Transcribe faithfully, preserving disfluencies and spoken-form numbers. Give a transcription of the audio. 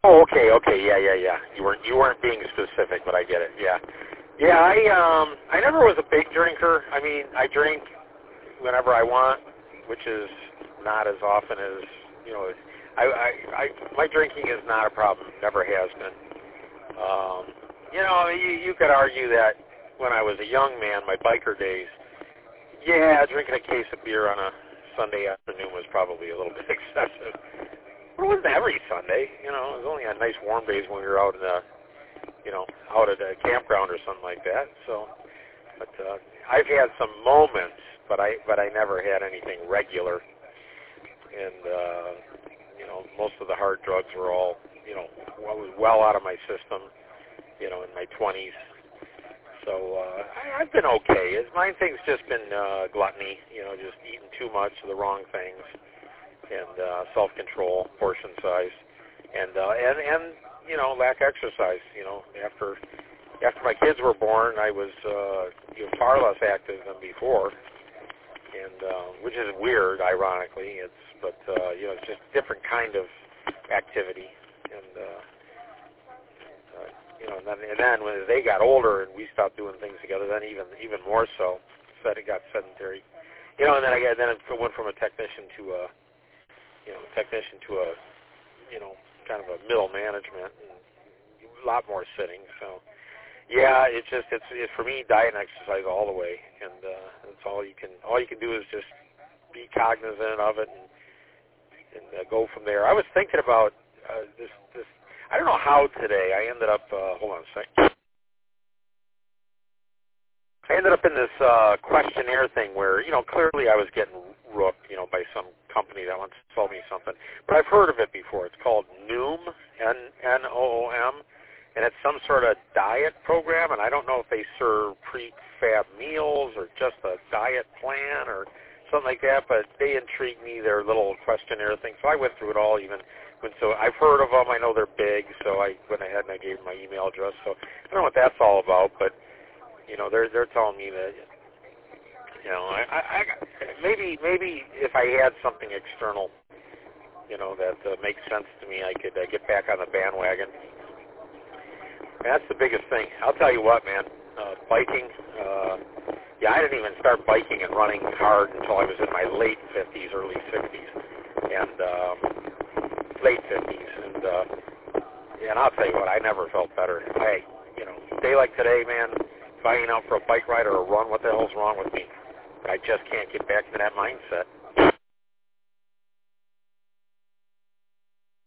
Oh, okay, okay, yeah, yeah, yeah. You weren't you weren't being specific, but I get it. Yeah, yeah. I um I never was a big drinker. I mean, I drink whenever I want, which is not as often as you know. I I, I my drinking is not a problem. Never has been. Um, you know, you you could argue that when I was a young man, my biker days, yeah, drinking a case of beer on a Sunday afternoon was probably a little bit excessive. But it wasn't every Sunday, you know. It was only on nice warm days when we were out in the, you know, out at a campground or something like that. So, but uh, I've had some moments, but I but I never had anything regular. And uh, you know, most of the hard drugs were all, you know, well, was well out of my system, you know, in my twenties. So uh, I, I've been okay. It's, my thing's just been uh, gluttony, you know, just eating too much of the wrong things, and uh, self-control, portion size, and uh, and and you know, lack exercise. You know, after after my kids were born, I was uh, you know, far less active than before, and uh, which is weird, ironically. It's but uh, you know, it's just a different kind of activity, and. Uh, Uh, you know, and then, and then when they got older and we stopped doing things together, then even even more so, said it got sedentary. You know, and then I got, then it went from a technician to a, you know, technician to a, you know, kind of a middle management, and a lot more sitting. So, yeah, it's just it's, it's for me diet and exercise all the way, and uh, that's all you can all you can do is just be cognizant of it and, and uh, go from there. I was thinking about uh, this this. I don't know how today I ended up, uh, hold on a second. I ended up in this uh, questionnaire thing where, you know, clearly I was getting rooked, you know, by some company that wants to sell me something. But I've heard of it before. It's called Noom, N O O M, and it's some sort of diet program, and I don't know if they serve prefab meals or just a diet plan or something like that, but they intrigued me, their little questionnaire thing. So I went through it all even. And so I've heard of them. I know they're big, so I went ahead and I gave them my email address. So I don't know what that's all about, but you know, they're they're telling me that, you know, I, I, I maybe maybe if I had something external, you know, that uh, makes sense to me, I could uh, get back on the bandwagon. And that's the biggest thing. I'll tell you what, man. Uh, biking. Uh, yeah, I didn't even start biking and running hard until I was in my late fifties, early sixties, and. Um, late fifties, and uh, and I'll tell you what, I never felt better. I, you know, a day like today, man, if I ain't out for a bike ride or a run, what the hell's wrong with me? I just can't get back to that mindset.